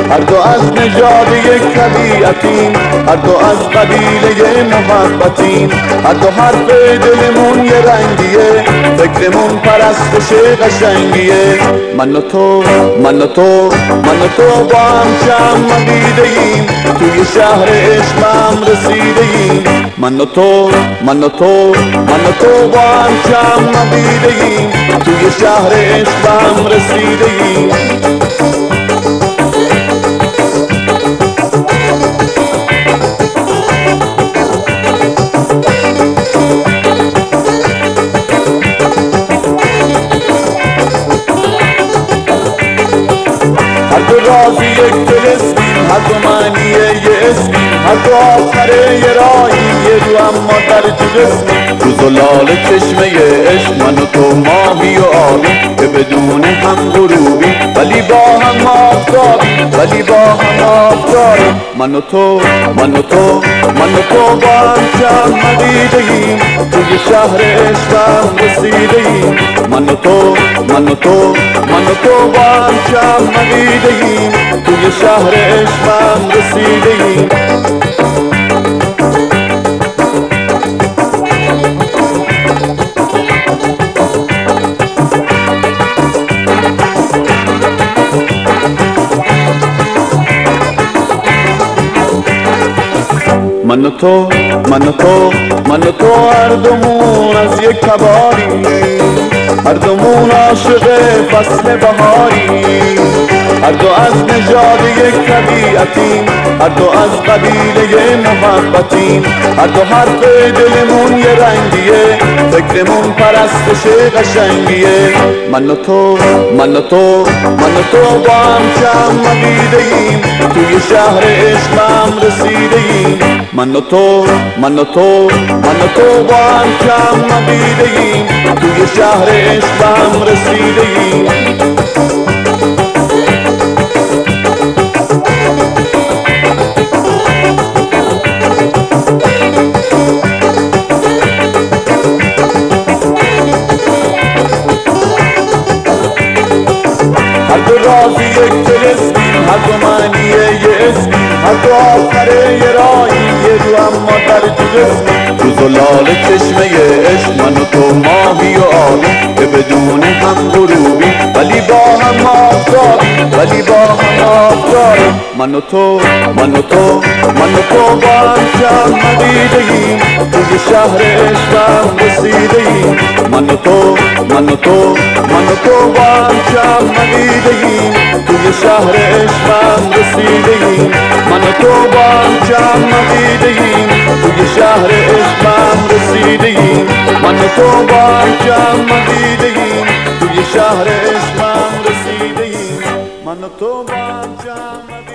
هر دو از نژاد یک طبیعتیم، هر دو از قبیله محبتیم، هر دو حرف دلمون یه رنگیه، فکرمون پرستش قشنگیه. من و تو من و تو من و تو با هم جمع عقیده‌ایم، توی شهر عشقم رسیده‌ایم. من و تو من و تو من و تو با هم جمع عقیده‌ایم، توی شهر عشقم رسیده‌ایم. هر دو رازی یک طلسمیم، هر دو معنی یه اسمیم، هر دو آخر یه راهیم، یه رو اما در جسمیم. تو زلال چشمه عشق من و تو ماهی و آبیم که بدون هم غروبیم، ولی با هم آفتابیم، ولی با هم آفتابیم. من و تو من و تو من و تو با هم جمع عقیده‌ایم، توی شهر عشقم رسیده‌ایم. من و تو من و تو من و تو با هم جمع عقیده‌ایم، توی شهر عشقم رسیده‌ایم. من و تو من و تو من و تو هر دومون از یک تباریم، هر دومون عاشق فصل بهاریم، هر دو از نژاد یک طبیعتیم، هر دو از قبیله محبتیم، هر دو حرف دلمون یه رنگیه، فکرمون پرستش قشنگیه. من و تو من و تو من و تو با هم جمع عقیده‌ایم، توی شهر عشقم رسیده‌ایم. من و تو من و تو من و تو با هم جمع عقیده‌ایم، توی شهر عشقم رسیده‌ایم. هر دو رازی یک طلسمیم، هر دو معنی یه اسمیم، هر دو آخر یه راهیم، یه رو اما در جسمیم. تو زلال چشمه عشق من و تو ماهی و آبیم که بدون هم غروبیم، ولی با هم آفتابیم، ولی با هم آفتابیم. من و تو من و تو من و تو با هم جمع عقیده‌ایم، توی شهر عشقم رسیده‌ایم. من و تو من و تو من و تو با هم جمع عقیده‌ایم، توی شهر عشقم رسیده‌ایم. من و تو با هم جمع عقیده‌ایم، توی شهر عشقم رسیده‌ایم. من و تو با هم جمع عقیده‌ایم، توی شهر عشقم رسیده‌ایم. من و تو با هم جمع